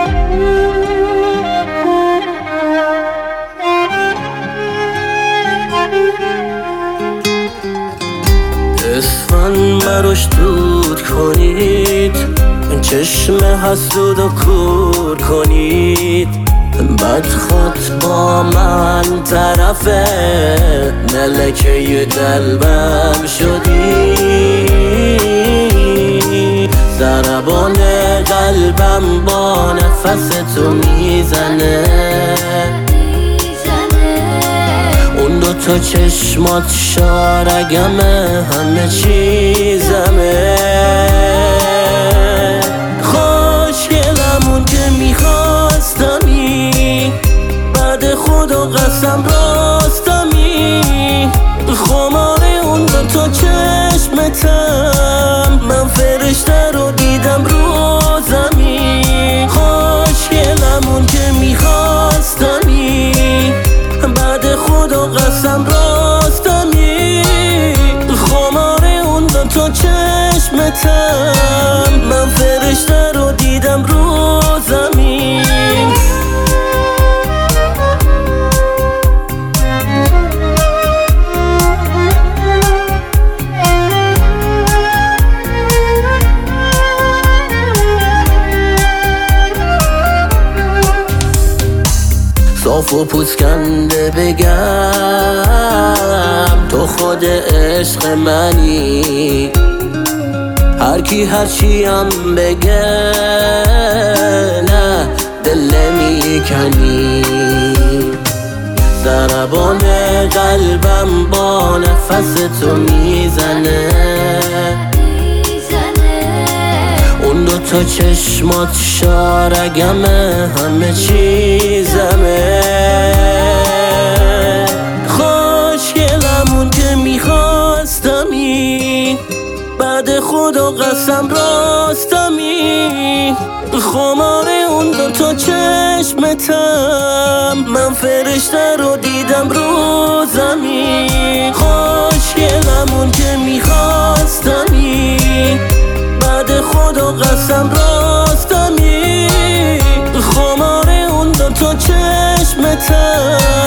اسفند مروش دود کنید، چشم حسود و کور کنید، بعد خود با من طرف ملکه دلبم شدی. ضربان قلبم با نفس تو میزنه، اون دوتا چشمات شارگمه، همه چیزمه. خوشگلمون که میخواستمی، بعد خدا قسم راستمی. خمار اون دوتا چشمتم، من فرشته رو دیدم رو زمین. خوشگلمون که میخواستمی، بعد خدا قسم راستمی. خمار اون دوتا چشمتم، من فرشته رو دیدم رو زمین. صاف و پوسکنده بگم تو خود عشق منی، هر کی هر چی هم بگه نه دل نمیکنی. ضربان قلبم با نفس تو میزنه، اون دوتا چشمات شارگمه، همه چیزمه. خوشگلمون که میخواستمی، بعد خدا قسم راستمی. خمار اون دوتا چشمتم، من فرشته رو دیدم رو زمین. خوشگلمون که میخواستمی، بعد خدا قسم راستمی. خمار اون دوتا چشمتم،